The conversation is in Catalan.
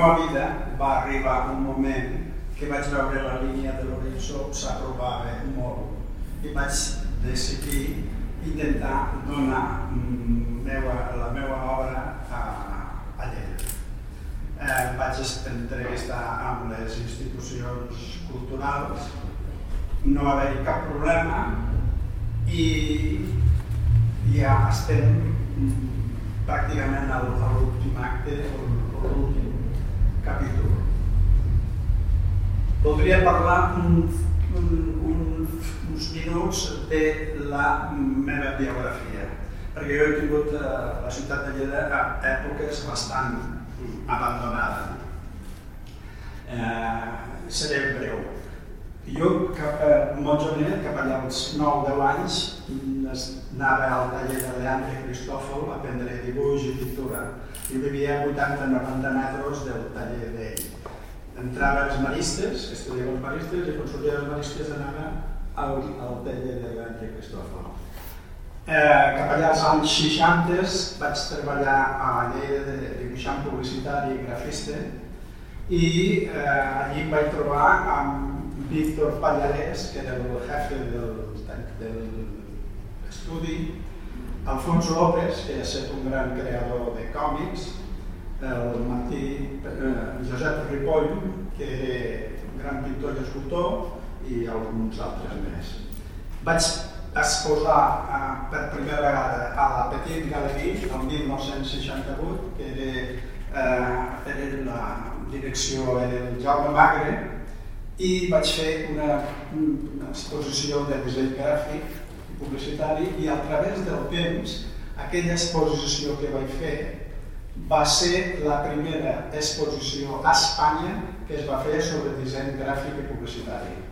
meva vida va arribar un moment que vaig veure la línia de l'horitzó s'apropava molt i vaig decidir intentar donar la meva obra a Lleida. Vaig entrevistar amb les institucions culturals, no va haver-hi cap problema i ja estem pràcticament a l'últim acte, a l'últim capítol. Voldria parlar uns minuts de la meva biografia, perquè jo he tingut la ciutat de Lleida a èpoques bastant abandonades. Seré breu. Jo, molt jovenet, cap allà als 9-10 anys, anava al taller de Leandre Cristòfol a aprendre dibuix i pintura. Jo vivia a 80-90 metres del taller d'ell. Entrava als maristes, estudiava els maristes i quan sortia dels maristes anava al taller de Leandre Cristòfol. Cap allà als anys 60 vaig treballar a Lleida de dibuixant publicitari i grafista i allí em vaig trobar amb Víctor Pallarès, que era el jefe de l'estudi, Alfonso López, que ha estat un gran creador de còmics, el Josep Ripoll, que era un gran pintor i escultor, i alguns altres més. Vaig exposar per primera vegada a la Petite Galerie el 1968, que la direcció era el Jaume Magre, i vaig fer una exposició de disseny gràfic i publicitari i a través del temps aquella exposició que vaig fer va ser la primera exposició a Espanya que es va fer sobre disseny gràfic i publicitari.